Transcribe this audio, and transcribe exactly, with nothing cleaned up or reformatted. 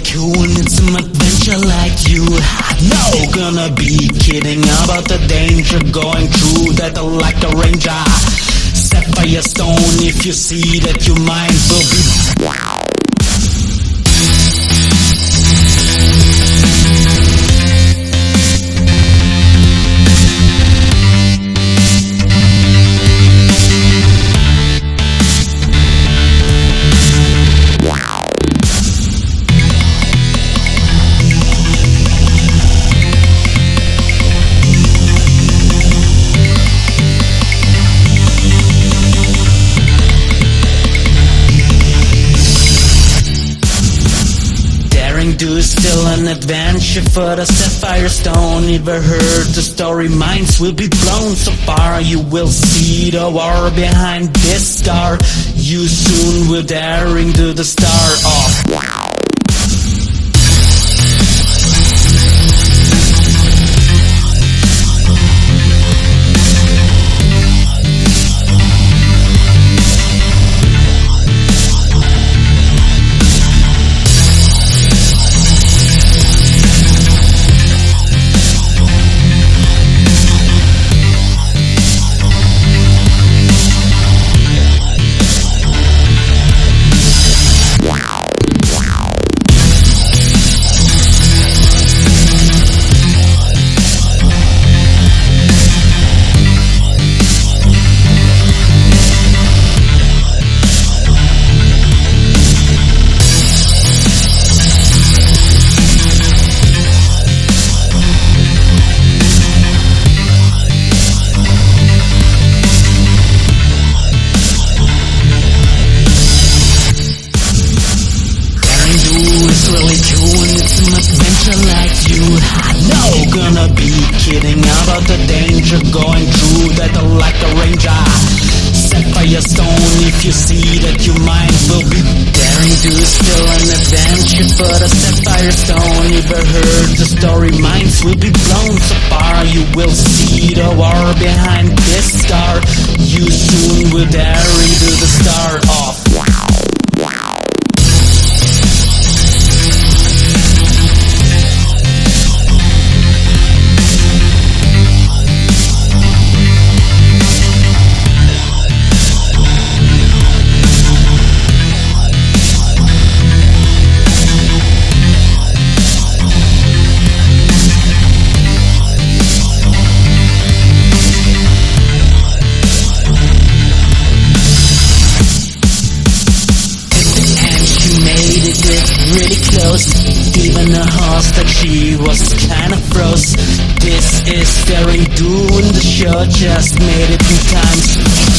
cool, it's an adventure like you. No, gonna be kidding about the danger going through that like a ranger. Sapphire stone, if you see that your mind will be wow. Do still an adventure for the Sapphire Stone. Never heard the story, minds will be blown. So far you will see the war behind this star. You soon will daring to the star of wow. Like you, no, gonna be kidding about the danger going through that like a ranger. Sapphire stone, if you see that your mind will be daring to still an adventure for the Sapphire stone. Never heard the story, minds will be blown. So far you will see the war behind this star. You soon will daring to the star of wow, wow. Really close, even a horse that she was kinda froze. This is Daring Do, and the show just made it in time.